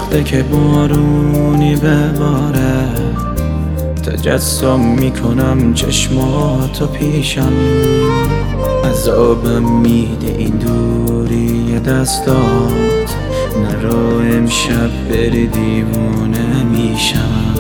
وقتی که بارونی بباره تجسم میکنم چشماتو پیشم، عذابم میده این دوری دستات، نرو امشب بری دیوونه میشم.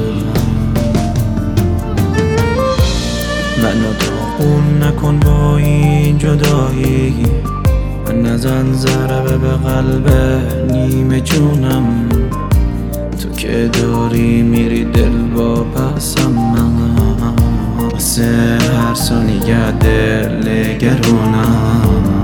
منو داغون نکن با این جدایی، نزن ضربه به قلب نیمه جونم، تو که داری میری دل با پسم، واسه هر ثانیه دل گرونم.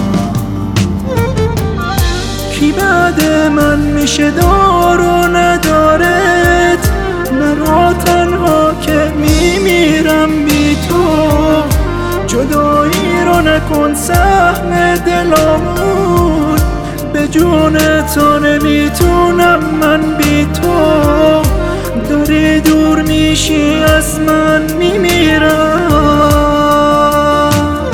کی بعد من میشه دار و ندارت، نرو تنها که میمیرم بی تو، جدایی رو نکن سهم دلامون، به جون تو نمیتونم من بی تو، داری دور میشی از من میمیرم.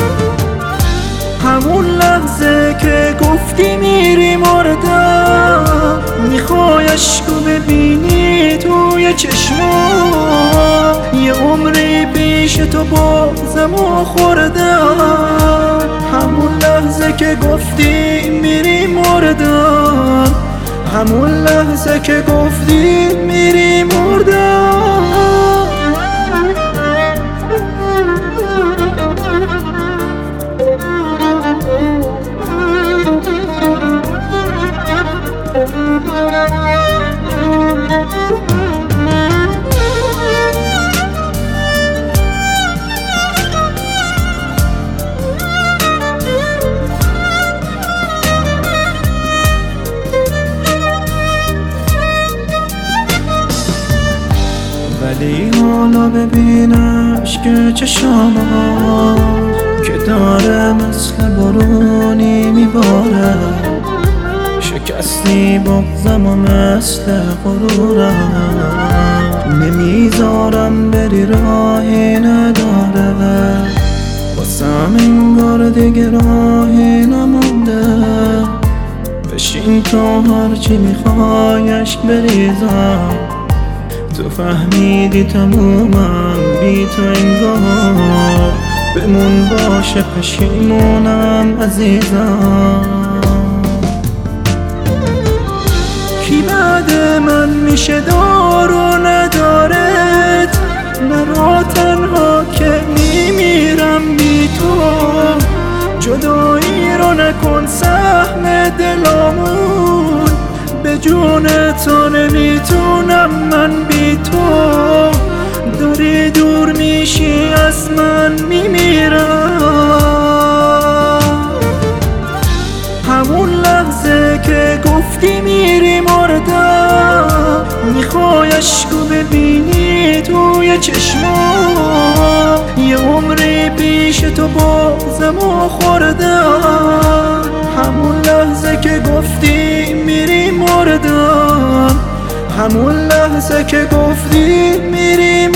همون لحظه که گفتی میری مردم، میخوای عشقو ببینی توی چشمام، یه عمری پیش تو بازمو خوردم. همون لحظه که گفتی میری مردم، همون لحظه که گفتی میری مردم. ولی حالا ببینش که چشامم که داره مثل بارونی میباره، شکستی بغضم و مثل غرورم، نمیذارم بری راهی نداره، واسم انگار دیگه راهی نمونده. بشین تو هرچی میخوای عشق بریزم، تو فهمیدی تمومم بی تو انگار، بمون باشه پشیمونم عزیزم. کی بعد من میشه دار و ندارت، نرو تنها که میمیرم بی تو، جدایی رو نکن سهم دلامون، به جون تو نمیتونم من بی تو، داری دور میشی از من میمیرم. همون لحظه که گفتی میری مردم، میخوای عشقو ببینی توی چشمام، یه عمری پیش تو بازمو خوردم. همون لحظه که گفتی میری مردم، همون لحظه که گفتی میری